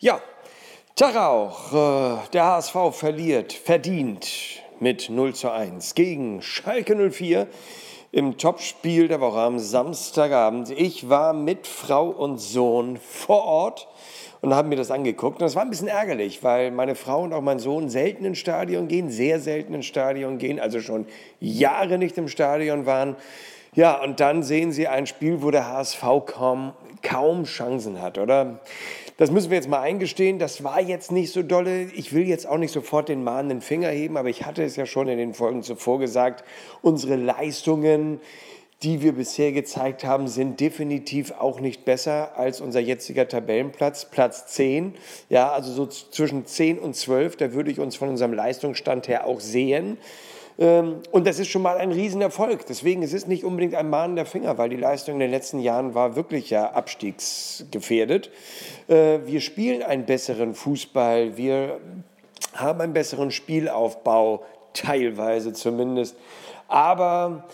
Ja, Tag auch. Der HSV verliert verdient mit 0:1 gegen Schalke 04 im Topspiel der Woche am Samstagabend. Ich war mit Frau und Sohn vor Ort und haben mir das angeguckt. Und das war ein bisschen ärgerlich, weil meine Frau und auch mein Sohn selten ins Stadion gehen, sehr selten ins Stadion gehen, also schon Jahre nicht im Stadion waren. Ja, und dann sehen sie ein Spiel, wo der HSV kaum Chancen hat, oder? Das müssen wir jetzt mal eingestehen, das war jetzt nicht so dolle. Ich will jetzt auch nicht sofort den mahnenden Finger heben, aber ich hatte es ja schon in den Folgen zuvor gesagt, unsere Leistungen, die wir bisher gezeigt haben, sind definitiv auch nicht besser als unser jetziger Tabellenplatz, Platz 10. Ja, also so zwischen 10 und 12, da würde ich uns von unserem Leistungsstand her auch sehen. Und das ist schon mal ein Riesenerfolg. Deswegen ist es nicht unbedingt ein mahnender Finger, weil die Leistung in den letzten Jahren war wirklich ja abstiegsgefährdet. Wir spielen einen besseren Fußball, wir haben einen besseren Spielaufbau, teilweise zumindest. Aber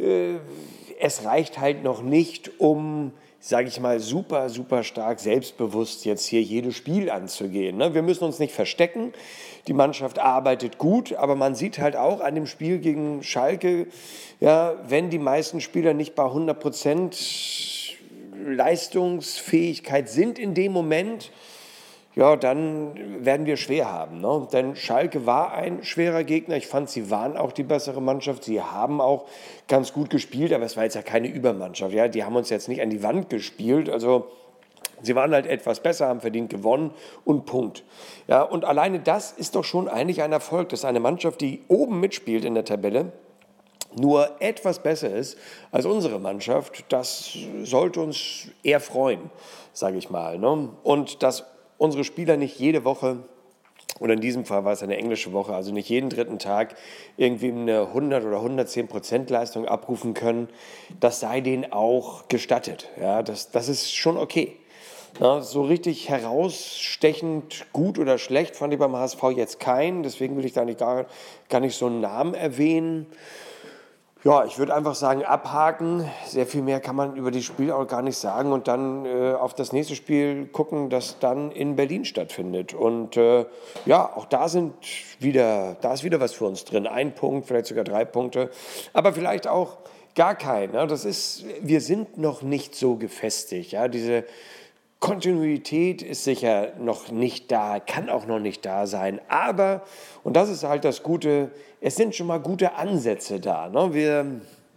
es reicht halt noch nicht, um, sage ich mal, super stark selbstbewusst jetzt hier jedes Spiel anzugehen. Ne? Wir müssen uns nicht verstecken. Die Mannschaft arbeitet gut, aber man sieht halt auch an dem Spiel gegen Schalke, ja, wenn die meisten Spieler nicht bei 100% Leistungsfähigkeit sind in dem Moment, ja, dann werden wir schwer haben. Ne? Denn Schalke war ein schwerer Gegner. Ich fand, sie waren auch die bessere Mannschaft. Sie haben auch ganz gut gespielt, aber es war jetzt ja keine Übermannschaft. Ja? Die haben uns jetzt nicht an die Wand gespielt. Also sie waren halt etwas besser, haben verdient gewonnen und Punkt. Ja, und alleine das ist doch schon eigentlich ein Erfolg, dass eine Mannschaft, die oben mitspielt in der Tabelle, nur etwas besser ist als unsere Mannschaft. Das sollte uns eher freuen, sage ich mal. Ne? Und dass unsere Spieler nicht jede Woche, oder in diesem Fall war es eine englische Woche, also nicht jeden dritten Tag irgendwie eine 100 oder 110% Leistung abrufen können, das sei denen auch gestattet. Ja, das ist schon okay. Ja, so richtig herausstechend gut oder schlecht fand ich beim HSV jetzt keinen, deswegen will ich da gar nicht so einen Namen erwähnen. Ja, ich würde einfach sagen, abhaken. Sehr viel mehr kann man über das Spiel auch gar nicht sagen und dann auf das nächste Spiel gucken, das dann in Berlin stattfindet. Und ja, auch da ist wieder was für uns drin. 1 Punkt, vielleicht sogar 3 Punkte, aber vielleicht auch gar keinen. Ja, wir sind noch nicht so gefestigt. Ja, diese Kontinuität ist sicher noch nicht da, kann auch noch nicht da sein, aber, und das ist halt das Gute, es sind schon mal gute Ansätze da. Ne? Wir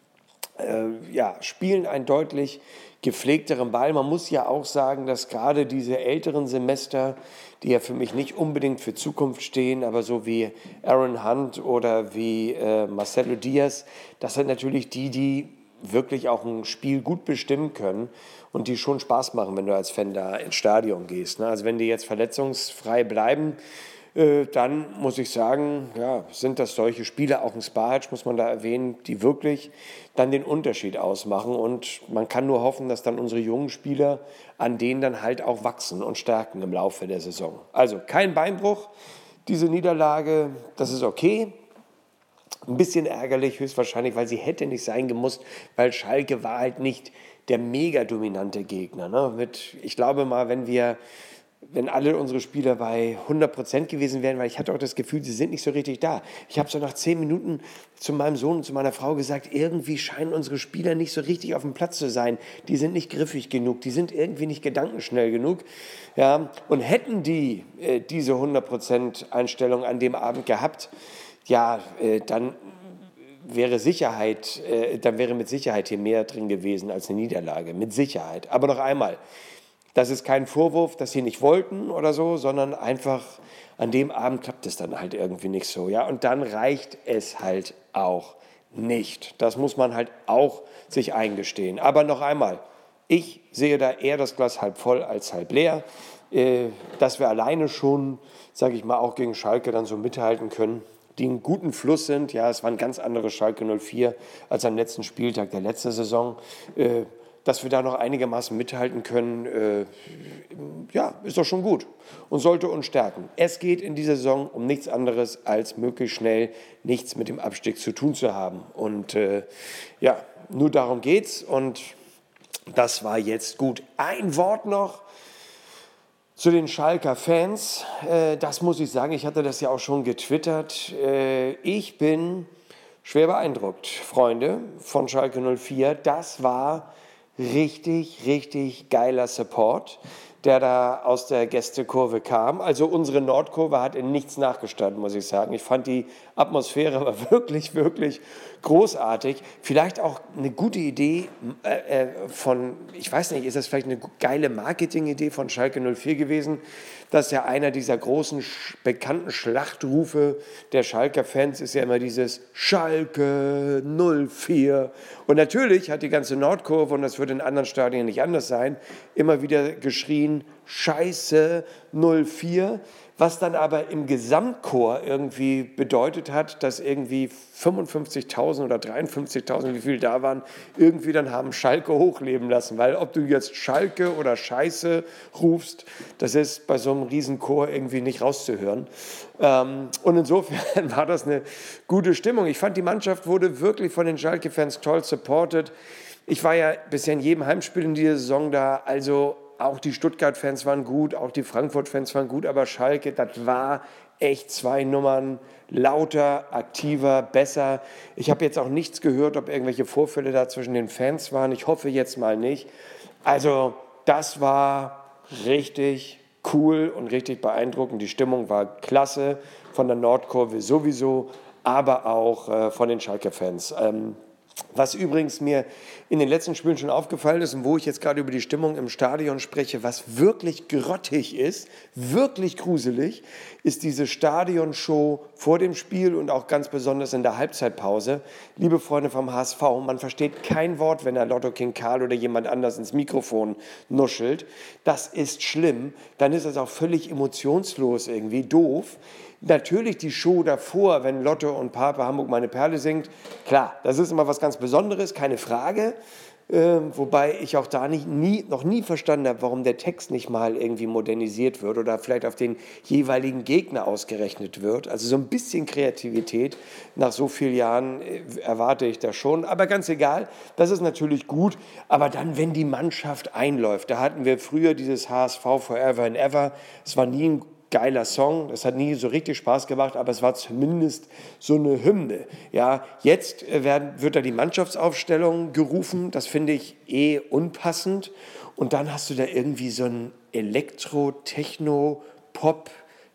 spielen einen deutlich gepflegteren Ball. Man muss ja auch sagen, dass gerade diese älteren Semester, die ja für mich nicht unbedingt für Zukunft stehen, aber so wie Aaron Hunt oder wie Marcelo Diaz, das sind natürlich die wirklich auch ein Spiel gut bestimmen können und die schon Spaß machen, wenn du als Fan da ins Stadion gehst. Ne? Also wenn die jetzt verletzungsfrei bleiben, dann muss ich sagen, ja, sind das solche Spiele, auch ein Spajic muss man da erwähnen, die wirklich dann den Unterschied ausmachen und man kann nur hoffen, dass dann unsere jungen Spieler an denen dann halt auch wachsen und stärken im Laufe der Saison. Also kein Beinbruch, diese Niederlage, das ist okay. Ein bisschen ärgerlich höchstwahrscheinlich, weil sie hätte nicht sein gemusst, weil Schalke war halt nicht der mega dominante Gegner. Ne? Ich glaube mal, wenn alle unsere Spieler bei 100% gewesen wären, weil ich hatte auch das Gefühl, sie sind nicht so richtig da. Ich habe so nach 10 Minuten zu meinem Sohn und zu meiner Frau gesagt, irgendwie scheinen unsere Spieler nicht so richtig auf dem Platz zu sein. Die sind nicht griffig genug, die sind irgendwie nicht gedankenschnell genug. Ja? Und hätten die diese 100% Einstellung an dem Abend gehabt, ja, dann wäre mit Sicherheit hier mehr drin gewesen als eine Niederlage, mit Sicherheit. Aber noch einmal, das ist kein Vorwurf, dass sie nicht wollten oder so, sondern einfach an dem Abend klappt es dann halt irgendwie nicht so. Ja? Und dann reicht es halt auch nicht. Das muss man halt auch sich eingestehen. Aber noch einmal, ich sehe da eher das Glas halb voll als halb leer. Dass wir alleine schon, sage ich mal, auch gegen Schalke dann so mithalten können, die einen guten Fluss sind. Ja, es war ein ganz anderes Schalke 04 als am letzten Spieltag der letzten Saison. Dass wir da noch einigermaßen mithalten können, ist doch schon gut und sollte uns stärken. Es geht in dieser Saison um nichts anderes, als möglichst schnell nichts mit dem Abstieg zu tun zu haben. Und nur darum geht's und das war jetzt gut. Ein Wort noch Zu den Schalker Fans, das muss ich sagen, ich hatte das ja auch schon getwittert. Ich bin schwer beeindruckt, Freunde von Schalke 04. Das war richtig, richtig geiler Support, der da aus der Gästekurve kam. Also unsere Nordkurve hat in nichts nachgestanden, muss ich sagen. Ich fand die Atmosphäre aber wirklich, wirklich großartig. Vielleicht auch eine gute Idee ich weiß nicht, ist das vielleicht eine geile Marketingidee von Schalke 04 gewesen? Das ist ja einer dieser großen, bekannten Schlachtrufe der Schalker-Fans, ist ja immer dieses Schalke 04. Und natürlich hat die ganze Nordkurve, und das wird in anderen Stadien nicht anders sein, immer wieder geschrien, Scheiße 04, was dann aber im Gesamtchor irgendwie bedeutet hat, dass irgendwie 55.000 oder 53.000, wie viel da waren, irgendwie dann haben Schalke hochleben lassen. Weil ob du jetzt Schalke oder Scheiße rufst, das ist bei so einem Riesenchor irgendwie nicht rauszuhören. Und insofern war das eine gute Stimmung. Ich fand, die Mannschaft wurde wirklich von den Schalke-Fans toll supported. Ich war ja bisher in jedem Heimspiel in dieser Saison da, also auch die Stuttgart-Fans waren gut, auch die Frankfurt-Fans waren gut, aber Schalke, das war echt zwei Nummern lauter, aktiver, besser. Ich habe jetzt auch nichts gehört, ob irgendwelche Vorfälle da zwischen den Fans waren. Ich hoffe jetzt mal nicht. Also das war richtig cool und richtig beeindruckend. Die Stimmung war klasse, von der Nordkurve sowieso, aber auch von den Schalke-Fans. Was übrigens mir in den letzten Spielen schon aufgefallen ist und wo ich jetzt gerade über die Stimmung im Stadion spreche, was wirklich grottig ist, wirklich gruselig, ist diese Stadionshow vor dem Spiel und auch ganz besonders in der Halbzeitpause. Liebe Freunde vom HSV, man versteht kein Wort, wenn der Lotto King Karl oder jemand anders ins Mikrofon nuschelt. Das ist schlimm. Dann ist das auch völlig emotionslos irgendwie, doof. Natürlich die Show davor, wenn Lotte und Pape Hamburg meine Perle singt, klar, das ist immer was ganz Besonderes, keine Frage. Wobei ich auch da noch nie verstanden habe, warum der Text nicht mal irgendwie modernisiert wird oder vielleicht auf den jeweiligen Gegner ausgerechnet wird. Also so ein bisschen Kreativität nach so vielen Jahren erwarte ich da schon. Aber ganz egal, das ist natürlich gut. Aber dann, wenn die Mannschaft einläuft, da hatten wir früher dieses HSV Forever and Ever. Es war nie ein geiler Song, das hat nie so richtig Spaß gemacht, aber es war zumindest so eine Hymne. Ja, jetzt wird da die Mannschaftsaufstellung gerufen, das finde ich unpassend. Und dann hast du da irgendwie so ein Elektro-, Techno-, Pop-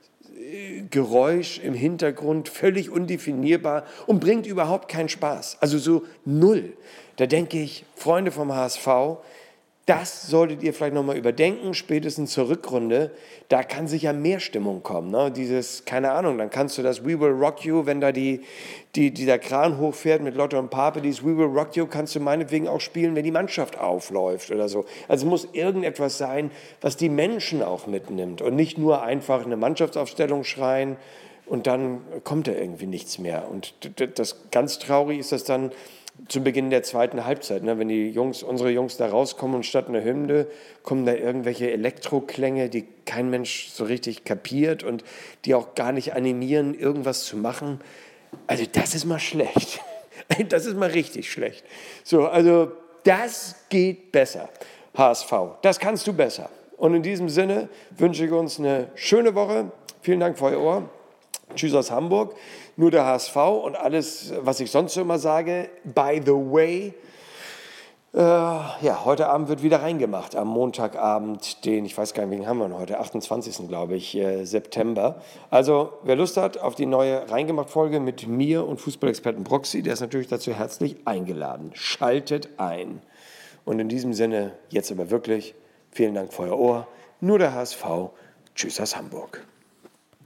Geräusch im Hintergrund, völlig undefinierbar und bringt überhaupt keinen Spaß. Also so null. Da denke ich, Freunde vom HSV, das solltet ihr vielleicht nochmal überdenken, spätestens zur Rückrunde. Da kann sicher mehr Stimmung kommen. Ne? Keine Ahnung, dann kannst du das We Will Rock You, wenn da dieser Kran hochfährt mit Lotte und Pape, dieses We Will Rock You kannst du meinetwegen auch spielen, wenn die Mannschaft aufläuft oder so. Also muss irgendetwas sein, was die Menschen auch mitnimmt und nicht nur einfach eine Mannschaftsaufstellung schreien und dann kommt da irgendwie nichts mehr. Und das ganz traurig ist das dann zu Beginn der zweiten Halbzeit, ne? Wenn unsere Jungs da rauskommen und statt einer Hymne kommen da irgendwelche Elektroklänge, die kein Mensch so richtig kapiert und die auch gar nicht animieren, irgendwas zu machen. Also das ist mal schlecht. Das ist mal richtig schlecht. So, also das geht besser, HSV. Das kannst du besser. Und in diesem Sinne wünsche ich uns eine schöne Woche. Vielen Dank für euer Ohr. Tschüss aus Hamburg. Nur der HSV und alles, was ich sonst so immer sage. By the way, heute Abend wird wieder reingemacht. Am Montagabend, ich weiß gar nicht, wen haben wir heute? 28. glaube ich, September. Also, wer Lust hat auf die neue Reingemacht-Folge mit mir und Fußballexperten Broxy, der ist natürlich dazu herzlich eingeladen. Schaltet ein. Und in diesem Sinne, jetzt aber wirklich, vielen Dank für euer Ohr. Nur der HSV. Tschüss aus Hamburg.